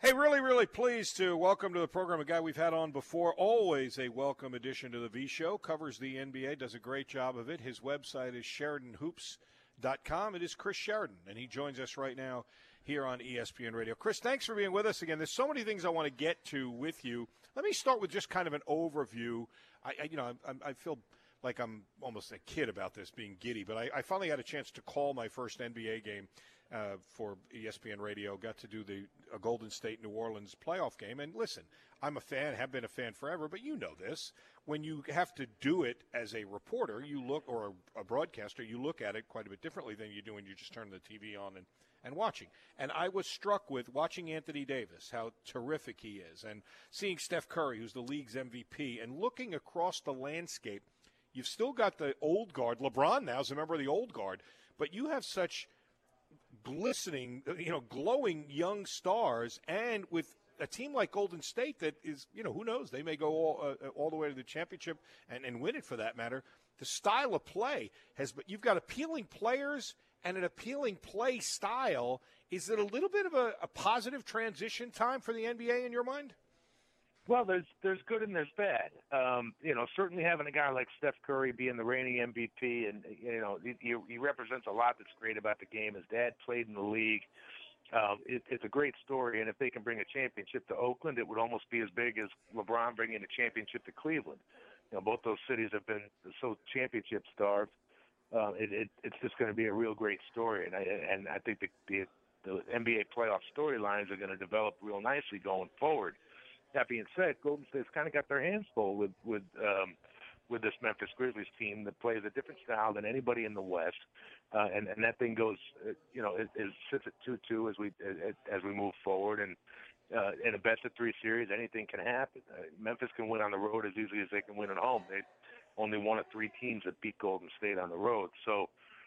Hey, really pleased to welcome to the program a guy we've had on before. Always a welcome addition to the V Show. Covers the NBA, does a great job of it. His website is SheridanHoops.com. It is Chris Sheridan, and he joins us right now here on ESPN Radio. Chris, thanks for being with us again. There's so many things I want to get to with you. Let me start with just kind of an overview. I feel like I'm almost a kid about this, being giddy, but I finally had a chance to call my first NBA game for ESPN Radio. Got to do a Golden State New Orleans playoff game. And listen, I'm a fan, have been a fan forever, but you know this. When you have to do it as a reporter, or a broadcaster, you look at it quite a bit differently than you do when you just turn the TV on and watching. And I was struck with watching Anthony Davis, how terrific he is, and seeing Steph Curry, who's the league's MVP, and looking across the landscape. You've still got the old guard. LeBron now is a member of the old guard, but you have such glistening, glowing young stars, and with a team like Golden State that is, who knows, they may go all the way to the championship and win it for that matter. The style of play but you've got appealing players and an appealing play style. Is it a little bit of a positive transition time for the NBA in your mind? Well, there's good and there's bad. Certainly having a guy like Steph Curry being the reigning MVP, and he represents a lot that's great about the game. His dad played in the league. It's a great story, and if they can bring a championship to Oakland, it would almost be as big as LeBron bringing a championship to Cleveland. Both those cities have been so championship starved. It's just going to be a real great story, and I think the NBA playoff storylines are going to develop real nicely going forward. That being said, Golden State's kind of got their hands full with this Memphis Grizzlies team that plays a different style than anybody in the West, and that thing goes, it sits at 2-2 as we move forward, and in a best-of-3 series, anything can happen. Memphis can win on the road as easily as they can win at home. They only one of 3 teams that beat Golden State on the road, so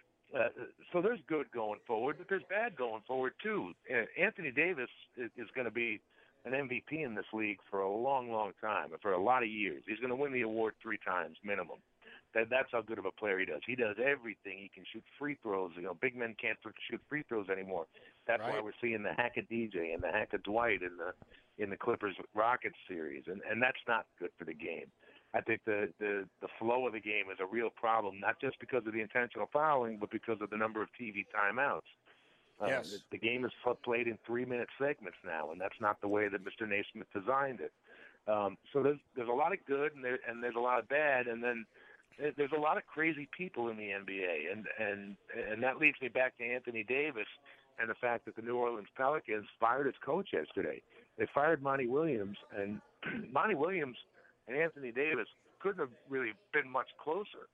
there's good going forward, but there's bad going forward too. Anthony Davis is going to be an MVP in this league for a long, long time, for a lot of years. He's going to win the award 3 times minimum. That's how good of a player he does. He does everything. He can shoot free throws. Big men can't shoot free throws anymore. That's right. Why we're seeing the hack of DJ and the hack of Dwight in the Clippers Rockets series, and that's not good for the game. I think the flow of the game is a real problem, not just because of the intentional fouling, but because of the number of TV timeouts. Yes. The game is played in 3-minute segments now, and that's not the way that Mr. Naismith designed it. So there's a lot of good and there's a lot of bad, and then there's a lot of crazy people in the NBA, and that leads me back to Anthony Davis and the fact that the New Orleans Pelicans fired its coach yesterday. They fired Monty Williams, and Monty Williams and Anthony Davis couldn't have really been much closer.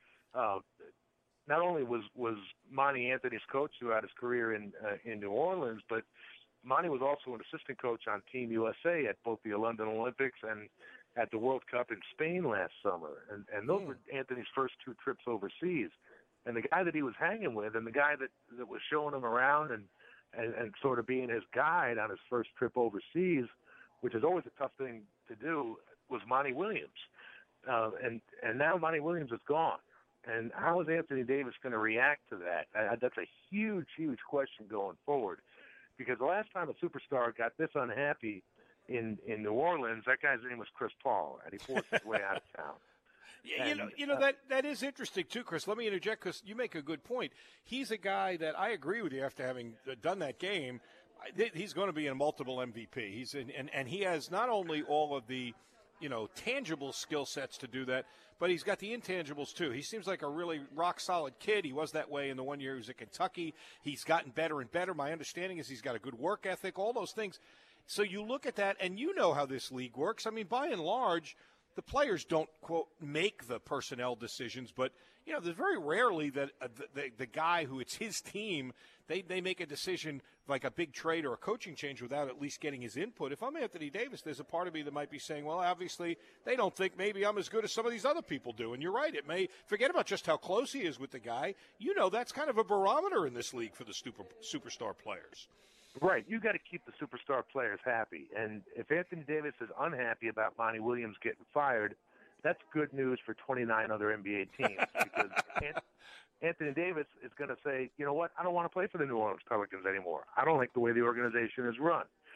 Not only was Monty Anthony's coach throughout his career in New Orleans, but Monty was also an assistant coach on Team USA at both the London Olympics and at the World Cup in Spain last summer. And those were Anthony's first 2 trips overseas. And the guy that he was hanging with and the guy that was showing him around and sort of being his guide on his first trip overseas, which is always a tough thing to do, was Monty Williams. And now Monty Williams is gone. And how is Anthony Davis going to react to that? That's a huge, huge question going forward. Because the last time a superstar got this unhappy in New Orleans, that guy's name was Chris Paul, and he forced his way out of town. That is interesting too, Chris. Let me interject because you make a good point. He's a guy that I agree with you. After having done that game, he's going to be a multiple MVP. And he has not only all of the tangible skill sets to do that, but he's got the intangibles too. He seems like a really rock-solid kid. He was that way in the 1 year he was at Kentucky. He's gotten better and better. My understanding is he's got a good work ethic, all those things. So you look at that, and you know how this league works. I mean, by and large, the players don't, quote, make the personnel decisions, but, there's very rarely that the guy who it's his team, they make a decision like a big trade or a coaching change without at least getting his input. If I'm Anthony Davis, there's a part of me that might be saying, well, obviously they don't think maybe I'm as good as some of these other people do. And you're right. It may forget about just how close he is with the guy. That's kind of a barometer in this league for the superstar players. Right. You got to keep the superstar players happy. And if Anthony Davis is unhappy about Monty Williams getting fired, that's good news for 29 other NBA teams because Anthony Davis is going to say, you know what, I don't want to play for the New Orleans Pelicans anymore. I don't like the way the organization is run.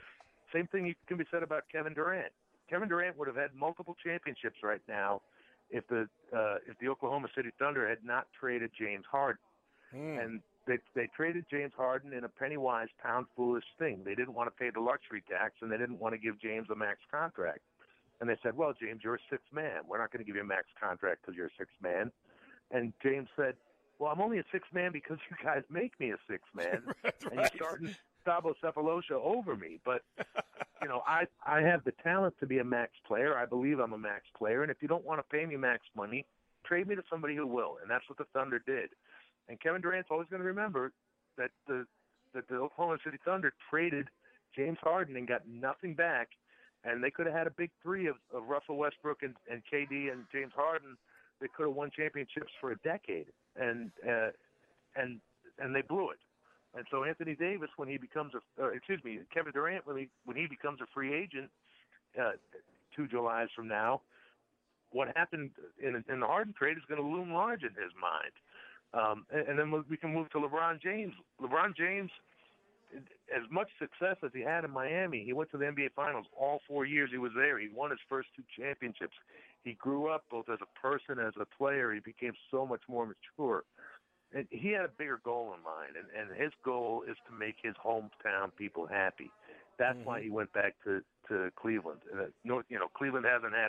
Same thing can be said about Kevin Durant. Kevin Durant would have had multiple championships right now if the Oklahoma City Thunder had not traded James Harden. And they traded James Harden in a penny-wise, pound-foolish thing. They didn't want to pay the luxury tax, and they didn't want to give James a max contract. And they said, well, James, you're a sixth man. We're not going to give you a max contract because you're a sixth man. And James said, well, I'm only a sixth man because you guys make me a sixth man. Right. And you're starting Thabo Sefolosha over me. But, I have the talent to be a max player. I believe I'm a max player. And if you don't want to pay me max money, trade me to somebody who will. And that's what the Thunder did. And Kevin Durant's always going to remember that the Oklahoma City Thunder traded James Harden and got nothing back. And they could have had a big three of Russell Westbrook and KD and James Harden. They could have won championships for a decade. And they blew it. And so Anthony Davis, when he becomes Kevin Durant, when he becomes a free agent 2 Julys from now, what happened in the Harden trade is going to loom large in his mind. And then we can move to LeBron James. LeBron James, as much success as he had in Miami, he went to the NBA Finals all 4 years he was there. He won his first 2 championships. He grew up both as a person, as a player. He became so much more mature. And he had a bigger goal in mind, and his goal is to make his hometown people happy. That's why he went back to Cleveland. Cleveland hasn't had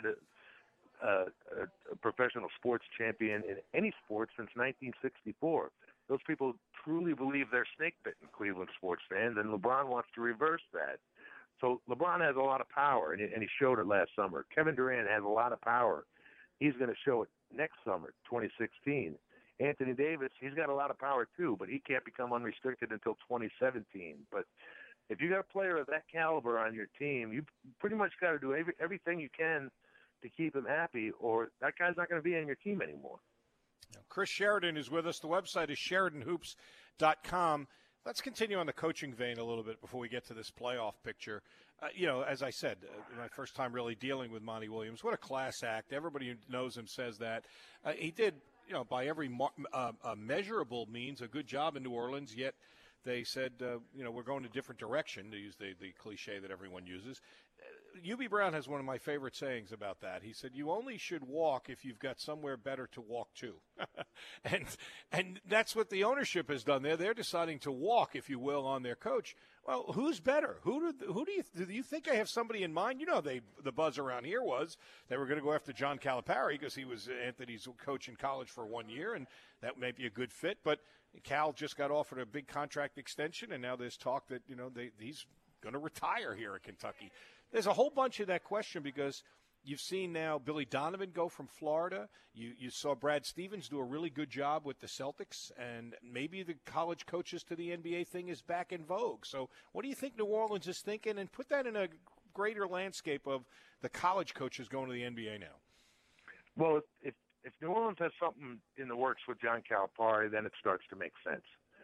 a professional sports champion in any sport since 1964. Those people truly believe they're snake-bitten, Cleveland sports fans, and LeBron wants to reverse that. So LeBron has a lot of power, and he showed it last summer. Kevin Durant has a lot of power. He's going to show it next summer, 2016. Anthony Davis, he's got a lot of power too, but he can't become unrestricted until 2017. But if you got a player of that caliber on your team, you pretty much got to do everything you can to keep him happy, or that guy's not going to be on your team anymore. Chris Sheridan is with us. The website is SheridanHoops.com. Let's continue on the coaching vein a little bit before we get to this playoff picture. As I said, my first time really dealing with Monty Williams, what a class act. Everybody who knows him says that. He did, by every measurable means, a good job in New Orleans, yet they said, we're going a different direction, to use the cliche that everyone uses. Hubie Brown has one of my favorite sayings about that. He said, you only should walk if you've got somewhere better to walk to. and that's what the ownership has done there. They're deciding to walk, if you will, on their coach. Well, who's better? Who do you think they have somebody in mind? The buzz around here was they were going to go after John Calipari because he was Anthony's coach in college for 1 year, and that may be a good fit. But Cal just got offered a big contract extension, and now there's talk that he's going to retire here at Kentucky. There's a whole bunch of that question because you've seen now Billy Donovan go from Florida. You saw Brad Stevens do a really good job with the Celtics, and maybe the college coaches to the NBA thing is back in vogue. So what do you think New Orleans is thinking? And put that in a greater landscape of the college coaches going to the NBA now. Well, if New Orleans has something in the works with John Calipari, then it starts to make sense.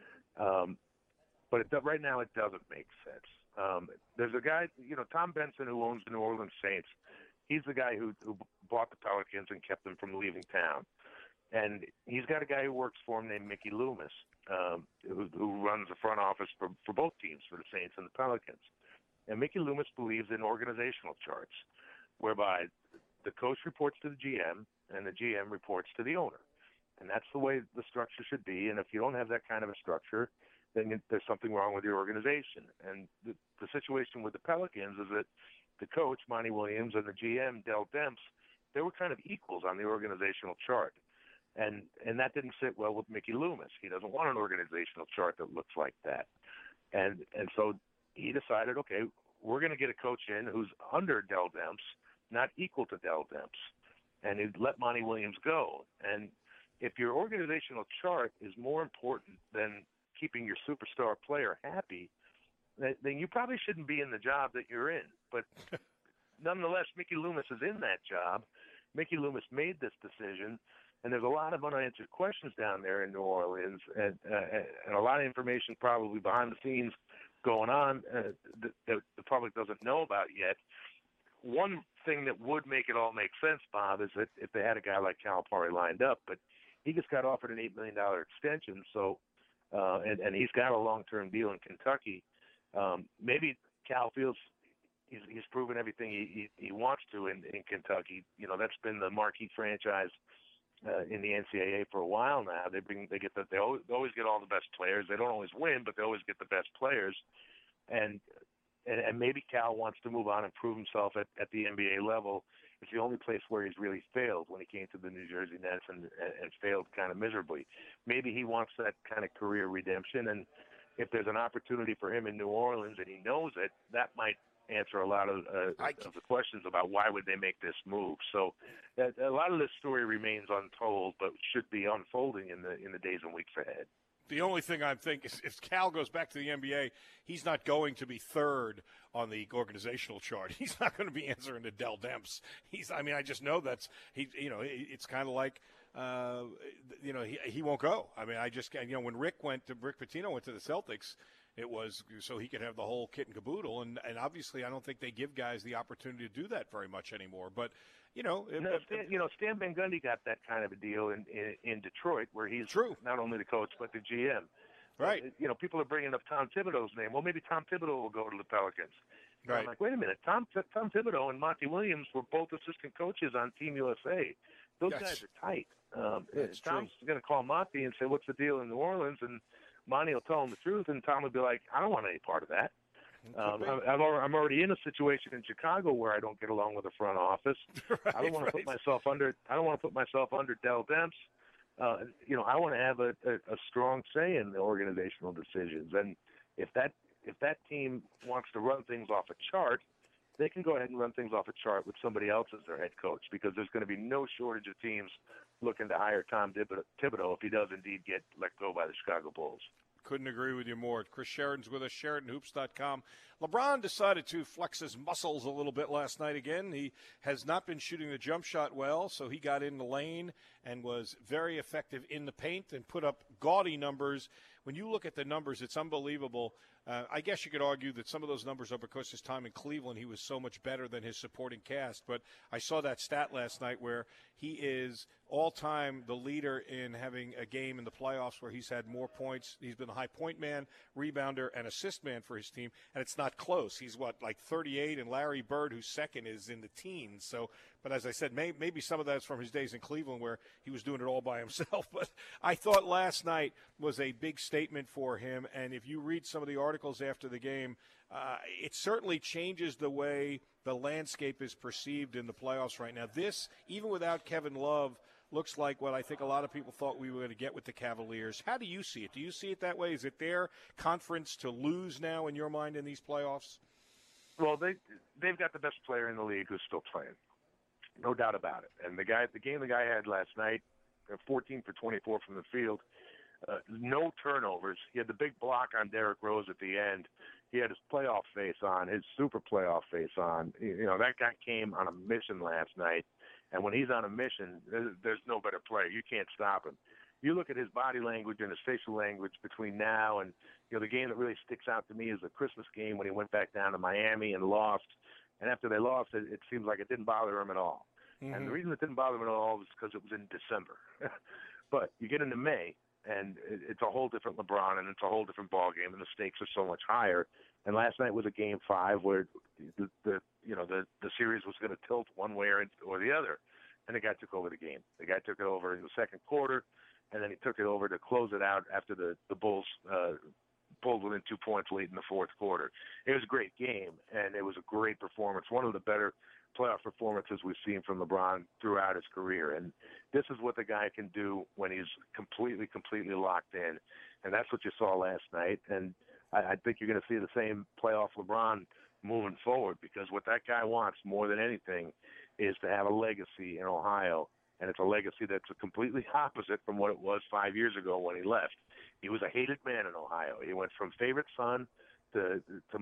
But right now it doesn't make sense. There's a guy, Tom Benson, who owns the New Orleans Saints. He's the guy who bought the Pelicans and kept them from leaving town. And he's got a guy who works for him named Mickey Loomis, who runs the front office for both teams, for the Saints and the Pelicans. And Mickey Loomis believes in organizational charts, whereby the coach reports to the GM and the GM reports to the owner. And that's the way the structure should be. And if you don't have that kind of a structure, then there's something wrong with your organization. And the situation with the Pelicans is that the coach, Monty Williams, and the GM, Dell Demps, they were kind of equals on the organizational chart. And that didn't sit well with Mickey Loomis. He doesn't want an organizational chart that looks like that. And so he decided, okay, we're going to get a coach in who's under Dell Demps, not equal to Dell Demps. And he let Monty Williams go. And if your organizational chart is more important than keeping your superstar player happy, then you probably shouldn't be in the job that you're in. But nonetheless, Mickey Loomis is in that job. Mickey Loomis made this decision, and there's a lot of unanswered questions down there in New Orleans, and a lot of information probably behind the scenes going on that the public doesn't know about yet. One thing that would make it all make sense, Bob, is that if they had a guy like Calipari lined up, but he just got offered an $8 million extension, so and he's got a long-term deal in Kentucky. Maybe Cal feels he's proven everything he wants to in Kentucky. You know, that's been the marquee franchise in the NCAA for a while now. They always get all the best players. They don't always win, but they always get the best players. And maybe Cal wants to move on and prove himself at the NBA level. It's the only place where he's really failed when he came to the New Jersey Nets and failed kind of miserably. Maybe he wants that kind of career redemption, and if there's an opportunity for him in New Orleans and he knows it, that might answer a lot of the questions about why would they make this move. So a lot of this story remains untold, but should be unfolding in the days and weeks ahead. The only thing I'm thinking is if Cal goes back to the NBA, he's not going to be third on the organizational chart. He's not going to be answering to Dell Demps. I just know it's kind of like, he won't go. I mean, when Rick Pitino went to the Celtics, it was so he could have the whole kit and caboodle. And obviously I don't think they give guys the opportunity to do that very much anymore. But, Stan Van Gundy got that kind of a deal in Detroit, where he's not only the coach but the GM. Right. People are bringing up Tom Thibodeau's name. Well, maybe Tom Thibodeau will go to the Pelicans. Right. I'm like, wait a minute. Tom Thibodeau and Monty Williams were both assistant coaches on Team USA. Those guys are tight. Tom's going to call Monty and say, what's the deal in New Orleans? And Monty will tell him the truth, and Tom will be like, I don't want any part of that. I'm already in a situation in Chicago where I don't get along with the front office. I don't want to put myself under Dell Demps. I want to have a strong say in the organizational decisions. And if that team wants to run things off a chart, they can go ahead and run things off a chart with somebody else as their head coach, because there's going to be no shortage of teams looking to hire Tom Thibodeau if he does indeed get let go by the Chicago Bulls. Couldn't agree with you more. Chris Sheridan's with us, SheridanHoops.com. LeBron decided to flex his muscles a little bit last night again. He has not been shooting the jump shot well, so he got in the lane and was very effective in the paint and put up gaudy numbers. When you look at the numbers, it's unbelievable. I guess you could argue that some of those numbers are because his time in Cleveland, he was so much better than his supporting cast. But I saw that stat last night where he is all-time the leader in having a game in the playoffs where he's had more points. He's been the high point man, rebounder, and assist man for his team, and it's not close. He's, like 38, and Larry Bird, who's second, is in the teens. So, but as I said, maybe some of that's from his days in Cleveland where he was doing it all by himself. But I thought last night was a big statement for him, and if you read some of the articles after the game, it certainly changes the way the landscape is perceived in the playoffs right now. This, even without Kevin Love, looks like what I think a lot of people thought we were going to get with the Cavaliers. How do you see it? Do you see it that way? Is it their conference to lose now in your mind in these playoffs? Well, they've got the best player in the league who's still playing, no doubt about it. And the game the guy had last night, 14 for 24 from the field, no turnovers. He had the big block on Derrick Rose at the end. He had his playoff face on, his super playoff face on. That guy came on a mission last night. And when he's on a mission, there's no better player. You can't stop him. You look at his body language and his facial language between now and, the game that really sticks out to me is the Christmas game when he went back down to Miami and lost. And after they lost, it seems like it didn't bother him at all. Mm-hmm. And the reason it didn't bother him at all was because it was in December. But you get into May, and it's a whole different LeBron, and it's a whole different ball game, and the stakes are so much higher. And last night was a Game 5 where the series was going to tilt one way or the other, and the guy took over the game. The guy took it over in the second quarter, and then he took it over to close it out after the Bulls pulled within 2 points late in the fourth quarter. It was a great game, and it was a great performance, one of the better playoff performances we've seen from LeBron throughout his career. And this is what the guy can do when he's completely locked in, and that's what you saw last night. And I think you're going to see the same playoff LeBron moving forward, because what that guy wants more than anything is to have a legacy in Ohio, and it's a legacy that's completely opposite from what it was 5 years ago when he left. He was a hated man in Ohio. He went from favorite son to the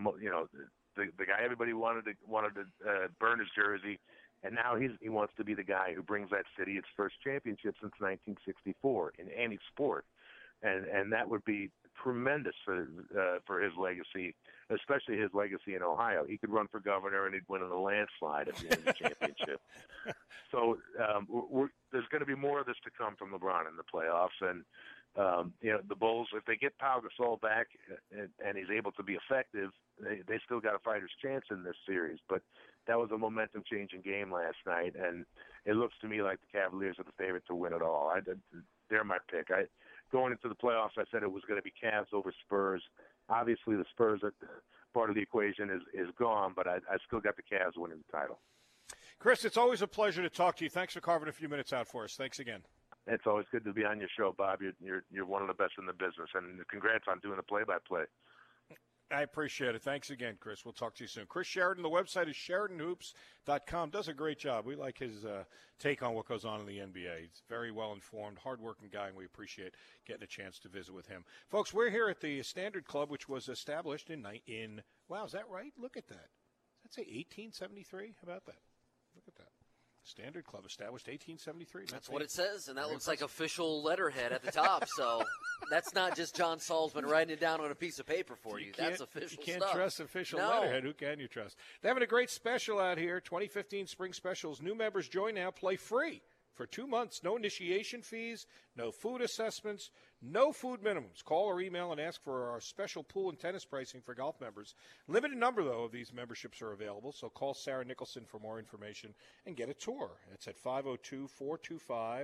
guy everybody wanted to burn his jersey, and now he wants to be the guy who brings that city its first championship since 1964 in any sport, and that would be tremendous for his legacy, especially his legacy in Ohio. He could run for governor and he'd win in a landslide at the end of the championship. So there's going to be more of this to come from LeBron in the playoffs, and The Bulls, if they get Pau Gasol back and he's able to be effective, they still got a fighter's chance in this series. But that was a momentum-changing game last night, and it looks to me like the Cavaliers are the favorite to win it all. They're my pick. Going into the playoffs, I said it was going to be Cavs over Spurs. Obviously, the Spurs are part of the equation is gone, but I still got the Cavs winning the title. Chris, it's always a pleasure to talk to you. Thanks for carving a few minutes out for us. Thanks again. It's always good to be on your show, Bob. You're one of the best in the business, and congrats on doing the play-by-play. I appreciate it. Thanks again, Chris. We'll talk to you soon. Chris Sheridan, the website is SheridanHoops.com. Does a great job. We like his take on what goes on in the NBA. He's very well-informed, hardworking guy, and we appreciate getting a chance to visit with him. Folks, we're here at the Standard Club, which was established in wow, is that right? Look at that. Does that say 1873? How about that? Look at that. Standard Club established 1873. That's what it says, and that looks like official letterhead at the top. So that's not just John Salzman writing it down on a piece of paper for you. That's official stuff. You can't trust official letterhead. Who can you trust? They're having a great special out here, 2015 Spring Specials. New members join now, play free for 2 months. No initiation fees, no food assessments, no food minimums. Call or email and ask for our special pool and tennis pricing for golf members. Limited number, though, of these memberships are available, so call Sarah Nicholson for more information and get a tour. It's at 502-425-2857.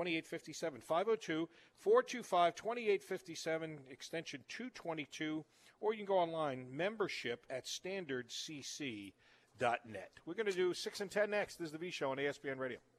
502-425-2857, extension 222, or you can go online, membership at standardcc.net. We're going to do 6 and 10 next. This is the V Show on ESPN Radio.